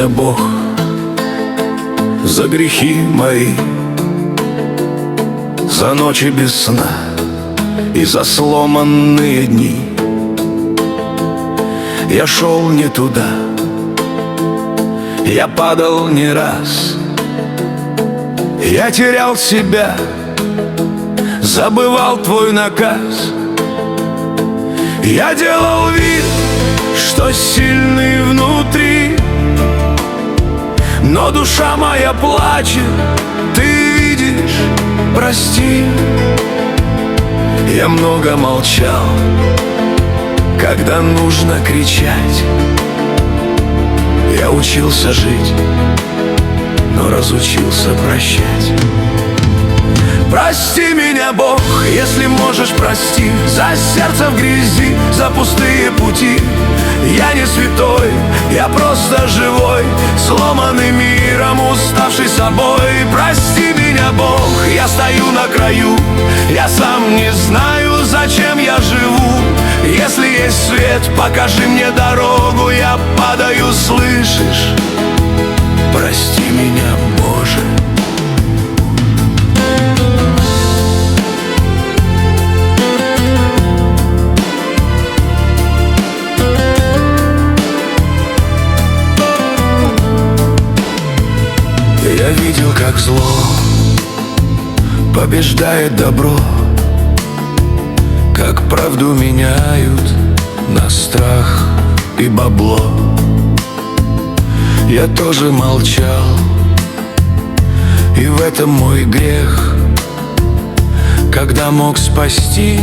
меня, Бог, за грехи мои, за ночи без сна и за сломанные дни. Я шел не туда, я падал не раз, я терял себя, забывал твой наказ. Я делал вид, что сильный внутри, но душа моя плачет, ты видишь, прости. Я много молчал, когда нужно кричать. Я учился жить, но разучился прощать. Прости меня, Бог, если можешь, прости, за сердце в грязи, за пустые пути. Я не святой, я просто живой, сломанный миром, уставший собой. Прости меня, Бог, я стою на краю, я сам не знаю, зачем я живу. Если есть свет, покажи мне дорогу, я падаю, слышишь? Прости меня, Боже. Я видел, как зло побеждает добро, как правду меняют на страх и бабло. Я тоже молчал, и в этом мой грех. Когда мог спасти,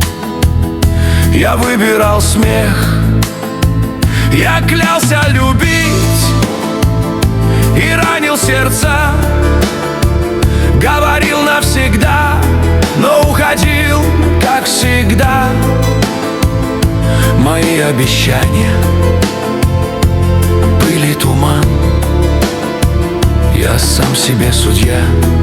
я выбирал смех. Я клялся любить и ранил сердца, говорил навсегда, но уходил, как всегда. Мои обещания были туман. Я сам себе судья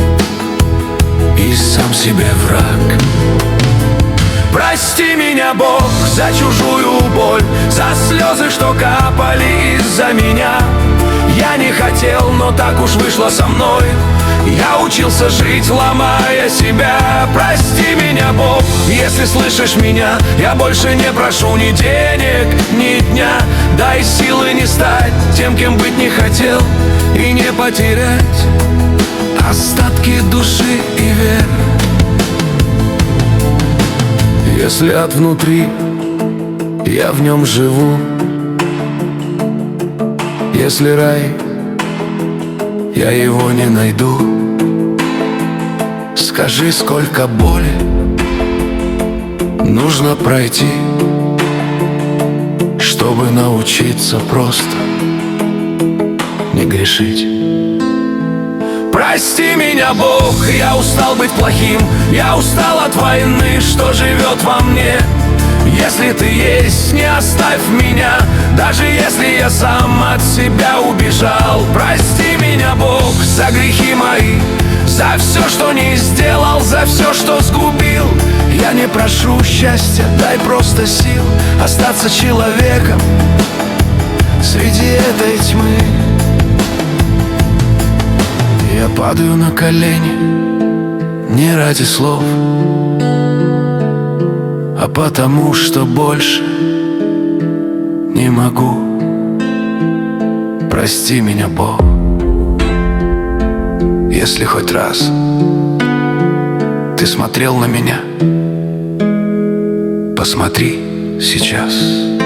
и сам себе враг. Прости меня, Бог, за чужую боль, за слезы, что капали из-за меня. Я не хотел, но так уж вышло со мной. Я учился жить, ломая себя. Прости меня, Бог, если слышишь меня. Я больше не прошу ни денег, ни дня. Дай силы не стать тем, кем быть не хотел, и не потерять остатки души и веры. Если ад внутри, я в нем живу. Если рай, я его не найду. Скажи, сколько боли нужно пройти, чтобы научиться просто не грешить. Прости меня, Бог, я устал быть плохим, я устал от войны, что живет во мне. Если ты есть, не оставь меня, даже если я сам от себя убежал. Прости меня, Бог, за грехи мои, за все, что не сделал, за все, что сгубил. Я не прошу счастья, дай просто сил остаться человеком среди этой тьмы. Я падаю на колени не ради слов, а потому что больше не могу. Прости меня, Бог, если хоть раз ты смотрел на меня, посмотри сейчас.